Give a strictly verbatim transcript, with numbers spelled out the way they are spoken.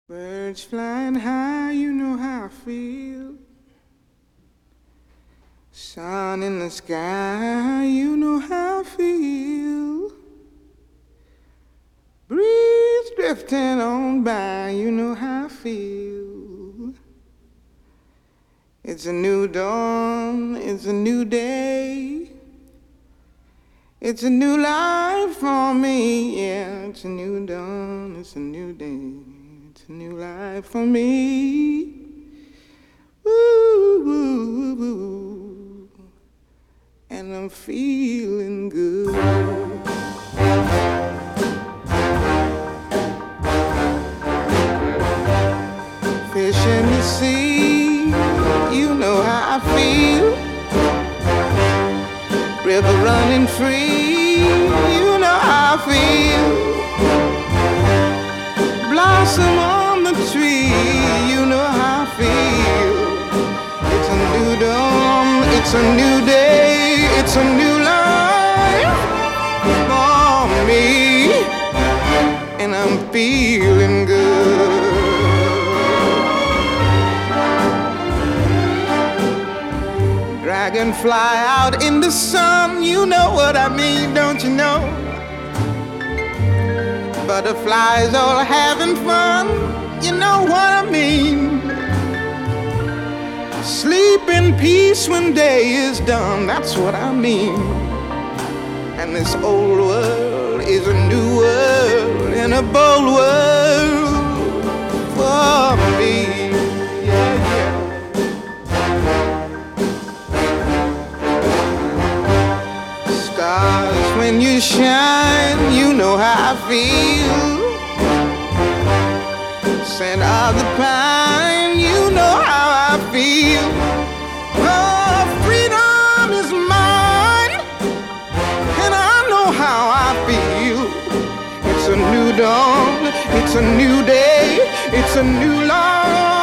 Birds flying high, you know how I feel. Sun in the sky, you know how I feel. Breeze drifting on by, you know how I feel. It's a new dawn, it's a new day. It's a new life for me, yeah. It's a new dawn, it's a new day. It's a new life for me. Woo, woo, woo, woo. And I'm feeling good. Fish in the sea, you know how I feel. River running free, you know how I feel. Blossom on the tree, you know how I feel. It's a new dawn, it's a new day, it's a new life for me, and I'm feeling good. Dragonfly out in the sun, you know what I mean, don't you know? Butterflies all having fun, you know what I mean. Sleep in peace when day is done, that's what I mean. And this old world is a new world, and a bold world for me. Yeah, yeah. Stars, when you shine, you know how I feel. Scent of the pine, you know how I feel. Oh, freedom is mine, and I know how I feel. It's a new dawn, it's a new day, it's a new life.